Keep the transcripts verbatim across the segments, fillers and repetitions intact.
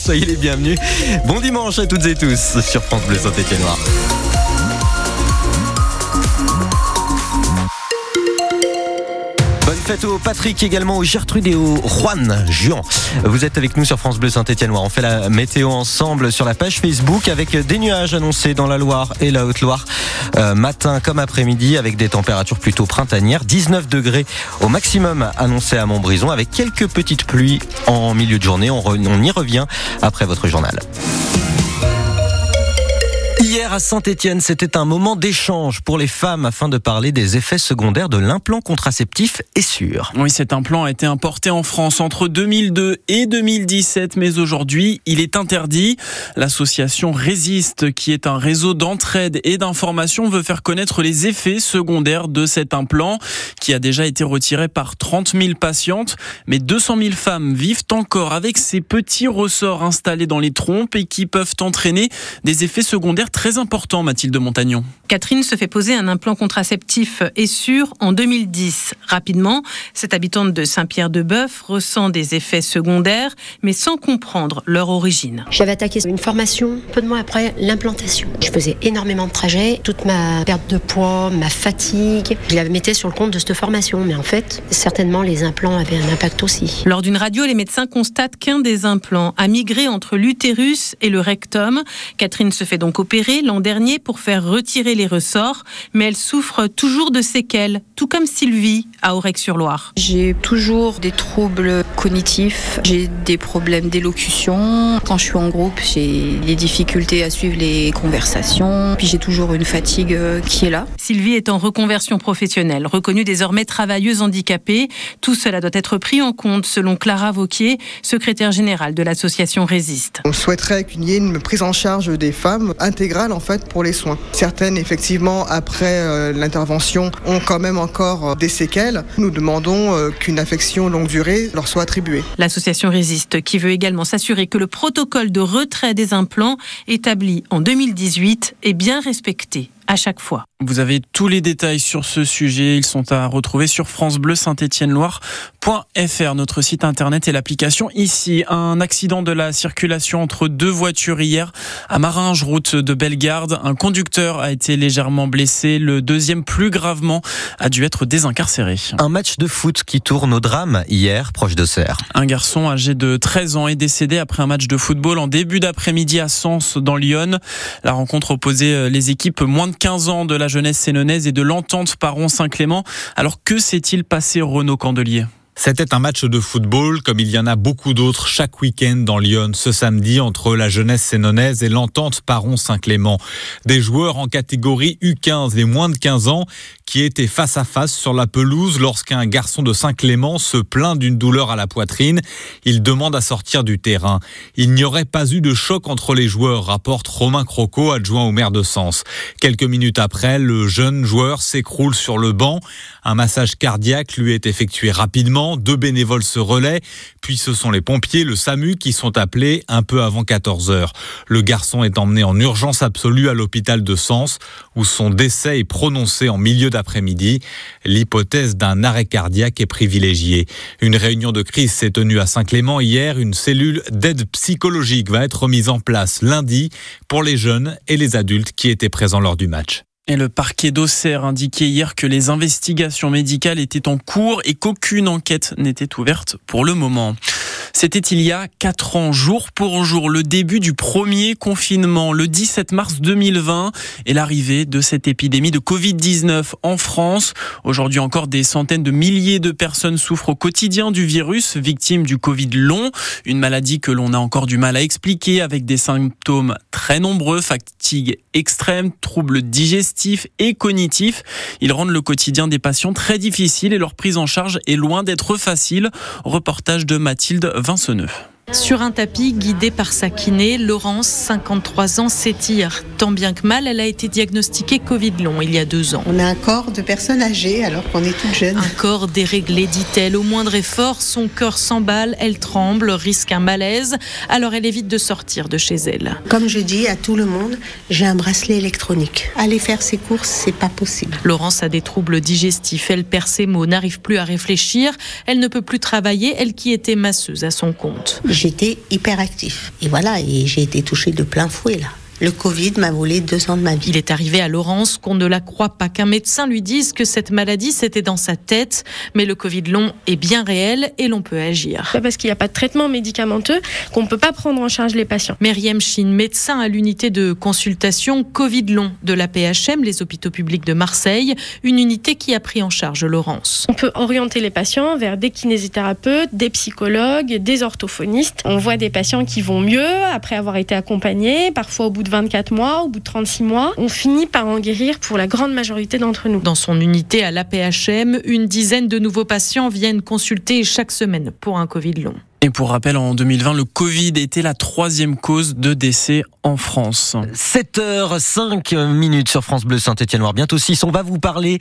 soyez les bienvenus. Bon dimanche à toutes et tous sur France Bleu Saint-Étienne-Loire. Fête au Patrick, également au Gertrude et au Juan Juan. Vous êtes avec nous sur France Bleu Saint-Étienne-Loire. On fait la météo ensemble sur la page Facebook avec des nuages annoncés dans la Loire et la Haute-Loire euh, matin comme après-midi avec des températures plutôt printanières. dix-neuf degrés au maximum annoncé à Montbrison avec quelques petites pluies en milieu de journée. On, re, on y revient après votre journal. Hier à Saint-Étienne, c'était un moment d'échange pour les femmes afin de parler des effets secondaires de l'implant contraceptif Essure. Oui, cet implant a été importé en France entre deux mille deux et deux mille dix-sept, mais aujourd'hui, il est interdit. L'association Résiste, qui est un réseau d'entraide et d'information, veut faire connaître les effets secondaires de cet implant, qui a déjà été retiré par trente mille patientes. Mais deux cent mille femmes vivent encore avec ces petits ressorts installés dans les trompes et qui peuvent entraîner des effets secondaires très important, Mathilde Montagnon. Catherine se fait poser un implant contraceptif Essure en deux mille dix. Rapidement, cette habitante de Saint-Pierre-de-Bœuf ressent des effets secondaires, mais sans comprendre leur origine. J'avais attaqué une formation, peu de mois après l'implantation. Je faisais énormément de trajets, toute ma perte de poids, ma fatigue, je la mettais sur le compte de cette formation. Mais en fait, certainement les implants avaient un impact aussi. Lors d'une radio, les médecins constatent qu'un des implants a migré entre l'utérus et le rectum. Catherine se fait donc opérer l'an dernier pour faire retirer les ressorts, mais elle souffre toujours de séquelles, tout comme Sylvie à Aurec-sur-Loire. J'ai toujours des troubles cognitifs, j'ai des problèmes d'élocution. Quand je suis en groupe, j'ai des difficultés à suivre les conversations, puis j'ai toujours une fatigue qui est là. Sylvie est en reconversion professionnelle, reconnue désormais travailleuse handicapée. Tout cela doit être pris en compte, selon Clara Vauquier, secrétaire générale de l'association Résiste. On souhaiterait qu'il y ait une prise en charge des femmes intégrale en fait pour les soins. Certaines, effectivement, après euh, l'intervention, ont quand même encore euh, des séquelles. Nous demandons euh, qu'une affection longue durée leur soit attribuée. L'association Résiste, qui veut également s'assurer que le protocole de retrait des implants établi en deux mille dix-huit est bien respecté à chaque fois. Vous avez tous les détails sur ce sujet. Ils sont à retrouver sur francebleu saint étienne loire point f r, notre site internet et l'application ici. Un accident de la circulation entre deux voitures hier à Maringe, route de Bellegarde. Un conducteur a été légèrement blessé. Le deuxième, plus gravement, a dû être désincarcéré. Un match de foot qui tourne au drame hier, proche d'Auxerre. Un garçon âgé de treize ans est décédé après un match de football en début d'après-midi à Sens, dans l'Yonne. La rencontre opposait les équipes moins de quinze ans de la jeunesse sénonnaise et de l'Entente Paron-Saint-Clément. Alors que s'est-il passé, Renaud Candelier ? C'était un match de football comme il y en a beaucoup d'autres chaque week-end dans l'Yonne ce samedi entre la jeunesse sénonnaise et l'Entente Paron-Saint-Clément. Des joueurs en catégorie U quinze et moins de quinze ans qui étaient face à face sur la pelouse lorsqu'un garçon de Saint-Clément se plaint d'une douleur à la poitrine. Il demande à sortir du terrain. Il n'y aurait pas eu de choc entre les joueurs, rapporte Romain Croco, adjoint au maire de Sens. Quelques minutes après, le jeune joueur s'écroule sur le banc. Un massage cardiaque lui est effectué rapidement. Deux bénévoles se relaient, puis ce sont les pompiers, le SAMU, qui sont appelés un peu avant quatorze heures. Le garçon est emmené en urgence absolue à l'hôpital de Sens, où son décès est prononcé en milieu d'après-midi. L'hypothèse d'un arrêt cardiaque est privilégiée. Une réunion de crise s'est tenue à Saint-Clément hier. Une cellule d'aide psychologique va être mise en place lundi pour les jeunes et les adultes qui étaient présents lors du match. Et le parquet d'Auxerre indiquait hier que les investigations médicales étaient en cours et qu'aucune enquête n'était ouverte pour le moment. C'était il y a quatre ans, jour pour jour, le début du premier confinement, le dix-sept mars deux mille vingt, et l'arrivée de cette épidémie de covid dix-neuf en France. Aujourd'hui encore, des centaines de milliers de personnes souffrent au quotidien du virus, victimes du Covid long, une maladie que l'on a encore du mal à expliquer, avec des symptômes très nombreux, fatigue extrême, troubles digestifs et cognitifs. Ils rendent le quotidien des patients très difficile et leur prise en charge est loin d'être facile. Reportage de Mathilde Vinceneux. Sur un tapis, guidée par sa kiné, Laurence, cinquante-trois ans, s'étire. Tant bien que mal, elle a été diagnostiquée Covid long il y a deux ans. On a un corps de personne âgée alors qu'on est toute jeune. Un corps déréglé, dit-elle. Au moindre effort, son cœur s'emballe, elle tremble, risque un malaise. Alors elle évite de sortir de chez elle. Comme je dis à tout le monde, j'ai un bracelet électronique. Aller faire ses courses, c'est pas possible. Laurence a des troubles digestifs. Elle perd ses mots, n'arrive plus à réfléchir. Elle ne peut plus travailler, elle qui était masseuse à son compte. j'étais hyperactif. Et voilà, et j'ai été touchée de plein fouet là. Le Covid m'a volé deux ans de ma vie. Il est arrivé à Laurence qu'on ne la croit pas, qu'un médecin lui dise que cette maladie c'était dans sa tête, mais le Covid long est bien réel et l'on peut agir. Parce qu'il n'y a pas de traitement médicamenteux, qu'on ne peut pas prendre en charge les patients. Myriam Chine, médecin à l'unité de consultation Covid long de l'A P H M, les hôpitaux publics de Marseille, une unité qui a pris en charge Laurence. On peut orienter les patients vers des kinésithérapeutes, des psychologues, des orthophonistes. On voit des patients qui vont mieux après avoir été accompagnés, parfois au bout de vingt-quatre mois, au bout de trente-six mois, on finit par en guérir pour la grande majorité d'entre nous. Dans son unité à l'A P H M, une dizaine de nouveaux patients viennent consulter chaque semaine pour un Covid long. Et pour rappel, en deux mille vingt, le Covid était la troisième cause de décès en France. sept heures cinq minutes sur France Bleu Saint-Étienne-Loire. Bientôt six, on va vous parler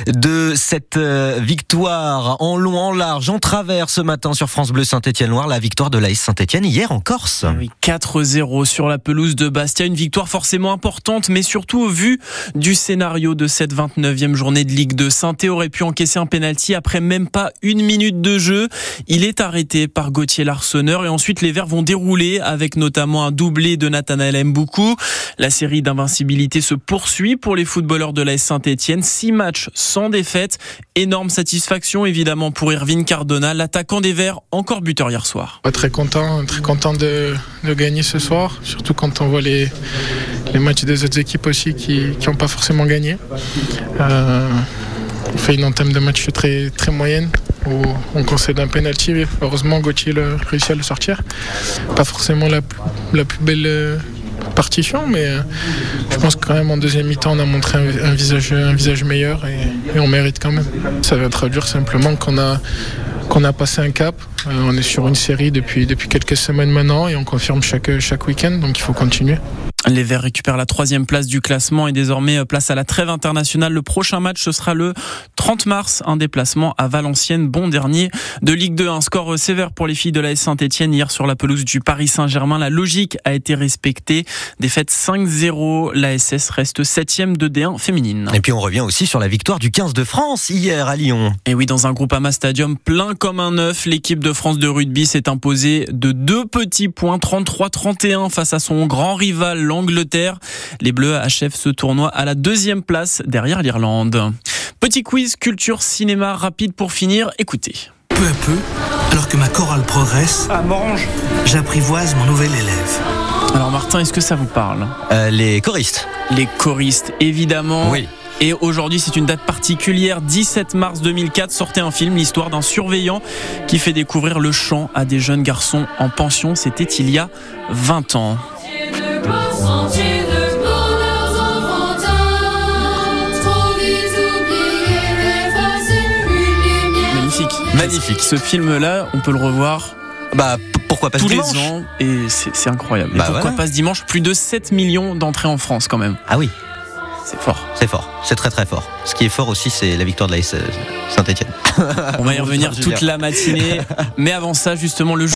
de cette victoire en long, en large, en travers ce matin sur France Bleu Saint-Étienne-Loire. La victoire de l'A S Saint-Étienne hier en Corse. Oui, quatre zéro sur la pelouse de Bastia. Une victoire forcément importante, mais surtout au vu du scénario de cette vingt-neuvième journée de Ligue deux. Saint-Étienne aurait pu encaisser un pénalty après même pas une minute de jeu. Il est arrêté par Gauthier Larsonneur et ensuite les Verts vont dérouler avec notamment un doublé de Nathanaël Mboukou. La série d'invincibilité se poursuit pour les footballeurs de l'A S Saint-Étienne. Six matchs sans défaite. Énorme satisfaction évidemment pour Irvine Cardona, l'attaquant des Verts, encore buteur hier soir. Très content, très content de, de gagner ce soir, surtout quand on voit les, les matchs des autres équipes aussi qui n'ont pas forcément gagné. Euh, on fait une entame de match très, très moyenne, où on concède un penalty. Heureusement, Gauthier a réussi à le sortir. Pas forcément la, la plus belle partition, mais je pense que quand même en deuxième mi-temps, on a montré un, un, visage, un visage meilleur et, et on mérite quand même. Ça va traduire simplement qu'on a, qu'on a passé un cap. Euh, on est sur une série depuis, depuis quelques semaines maintenant et on confirme chaque, chaque week-end, donc il faut continuer. Les Verts récupèrent la troisième place du classement et désormais place à la trêve internationale. Le prochain match, ce sera le trente mars, un déplacement à Valenciennes, bon dernier de Ligue deux. Un score sévère pour les filles de l'A S Saint-Étienne hier sur la pelouse du Paris Saint-Germain. La logique a été respectée. Défaite cinq zéro, l'A S S reste septième de D un féminine. Et puis on revient aussi sur la victoire du quinze de France hier à Lyon. Et oui, dans un Groupama Stadium plein comme un œuf, l'équipe de France de rugby s'est imposée de deux petits points, trente-trois à trente et un face à son grand rival, l'Angleterre. Les Bleus achèvent ce tournoi à la deuxième place derrière l'Irlande. Petit quiz culture cinéma rapide pour finir, écoutez. Peu à peu, alors que ma chorale progresse, ah, Morange. J'apprivoise mon nouvel élève. Alors Martin, est-ce que ça vous parle ? euh, Les choristes. Les choristes, évidemment. Oui. Et aujourd'hui, c'est une date particulière. dix-sept mars deux mille quatre, sortait un film, l'histoire d'un surveillant qui fait découvrir le chant à des jeunes garçons en pension. C'était il y a vingt ans. Magnifique. Magnifique. Ce film-là, on peut le revoir bah, pourquoi pas tous ce les dimanche ans et c'est, c'est incroyable. Bah et pourquoi voilà. pas ce dimanche ? Plus de sept millions d'entrées en France quand même. Ah oui. C'est fort. C'est fort. C'est très très fort. Ce qui est fort aussi, c'est la victoire de l'A S Saint-Étienne. On va y revenir toute la matinée. Mais avant ça, justement, le